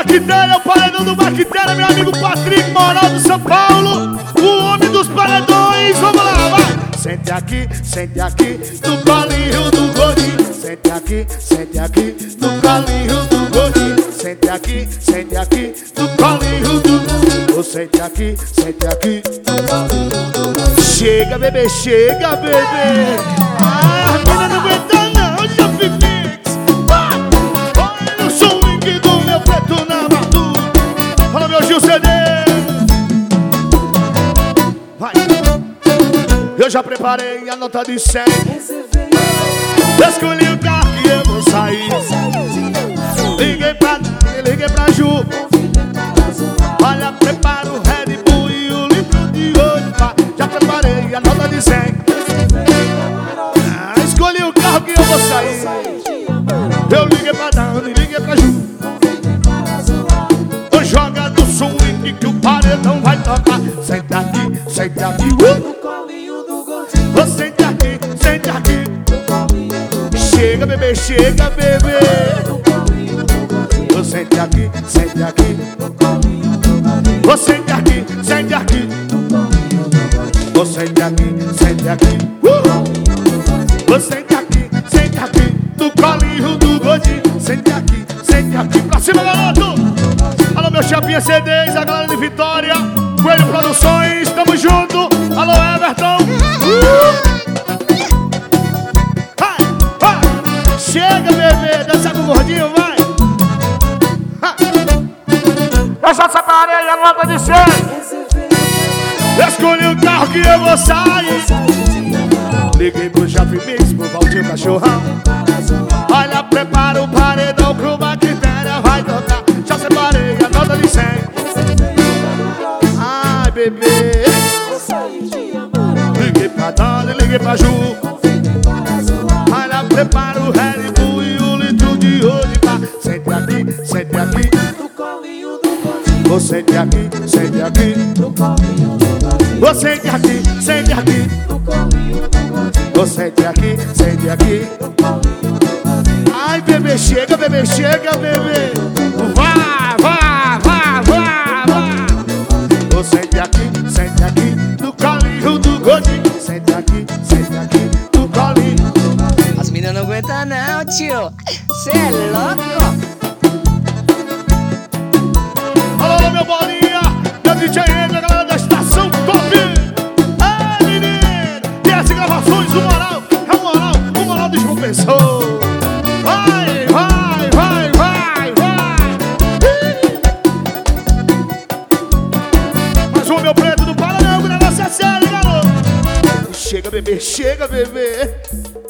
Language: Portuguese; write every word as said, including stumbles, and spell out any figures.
Bactéria, o paredão do Bactéria, meu amigo Patrick Moral do São Paulo, o homem dos paredões. Vamos lá, vai! Sente aqui, sente aqui, no colinho do gordinho. Sente aqui, sente aqui, no colinho do gordinho. Sente aqui, sente aqui, no colinho do gordinho. Sente aqui, sente aqui, no colinho do gordinho. Chega, bebê, chega, bebê. Ah, a menina não aguenta não, já Mix. Olha o swing do meu preto na madura. Fala, meu Gil C D. Vai. Eu já preparei a nota de cem. Escolhi o carro que eu vou sair. Liguei pra Dani, liguei pra Ju. Olha, prepara o Red Bull e o litro de ouro. Já preparei a nota de cem. Ah, escolhi o carro que eu vou sair. Eu liguei pra Dani, liguei pra Ju. Tô jogando swing que o paredão vai tocar. Senta aqui, senta aqui. Uh! Você sente aqui, sente aqui. Chega, bebê, chega, bebê. Você sente aqui, sente aqui. Você sente aqui, sente aqui. Você sente aqui, sente aqui. Uh! Você sente aqui, sente aqui. Do colinho do gordinho. Sente aqui, sente aqui. Pra cima, garoto. Alô, meu chapinha C Ds, a galera de Vitória, Coelho Produções, tamo junto. Alô, Everton. Uh! Chega, bebê, dança com o gordinho, vai. Ha. Eu já separei a nota de cem. Escolhi o carro que eu vou sair. Liguei pro Jaffe Mix, pro Valdir Cachorrão. Olha, prepara o paredão pro Bactéria vai tocar. Já separei a nota de cem. Ai, bebê. Liguei pra Dani, liguei pra Ju. Olha, prepara o Red Bull e o litro de hoje, pá. Sente aqui, sente aqui. Você sente aqui, sente aqui. Você sente aqui, sente aqui. Você sente aqui, sente aqui. Ai, bebê, chega, bebê, chega, bebê. Vá, vá, vá, vá, vá. Você sente aqui, sente aqui. No colinho do gordinho. Sente aqui, sente aqui. No colinho. As meninas não aguentam não, tio. Cê é louco. Alô, meu bolinha, meu D J N, a galera da Estação Top. Ai, menino, tem as gravações, o moral, é o moral, o moral descompensou. Vai, vai, vai, vai, vai. Mas o meu preto do Paranhão, o negócio é sério, garoto. Chega, bebê, chega, bebê.